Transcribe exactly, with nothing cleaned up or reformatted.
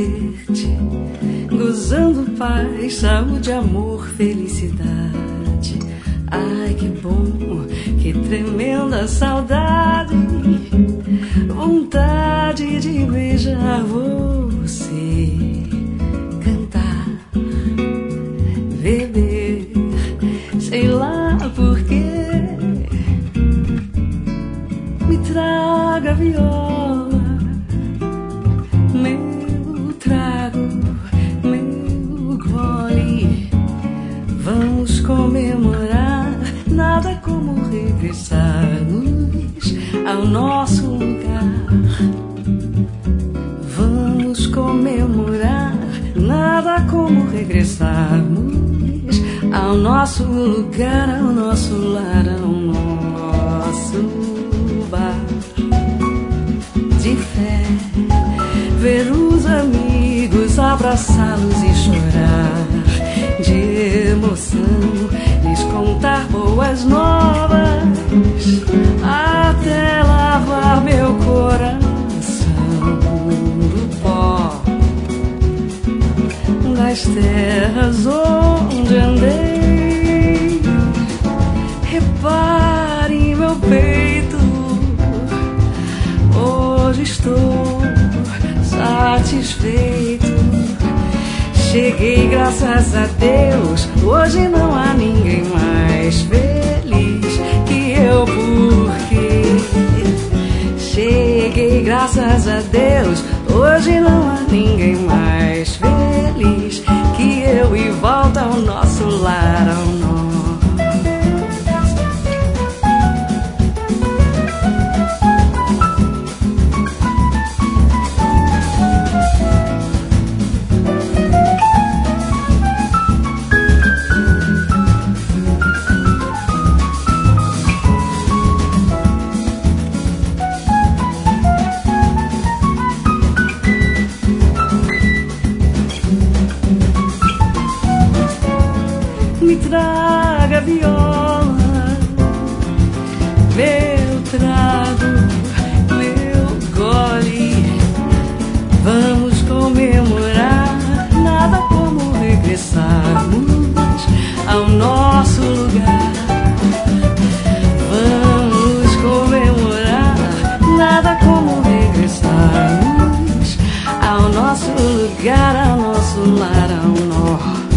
ver-te, gozando paz, saúde, amor, felicidade. Ai, que bom, que tremenda saudade, vontade de beijar você, cantar, beber, sei lá porquê. Me traga a viola, meu trago, meu gole. Vamos comemorar, nada como regressarmos ao nosso lugar. Vamos comemorar, nada como regressarmos ao nosso lugar, ao nosso lar, ao nosso bar de fé. Ver os amigos, abraçá-los e chorar de emoção, lhes contar boas novas, até lavar meu coração do pó das terras onde andei. Repare em meu peito, hoje estou satisfeito. Cheguei, graças a Deus, hoje não há ninguém mais feliz que eu, porque cheguei, graças a Deus, hoje não há ninguém mais feliz que eu, e volta ao nosso lar, ao nosso. Me traga a viola, meu trago, meu gole. Vamos comemorar, nada como regressarmos ao nosso lugar. Vamos comemorar, nada como regressarmos ao nosso lugar, ao nosso lar, ao nosso.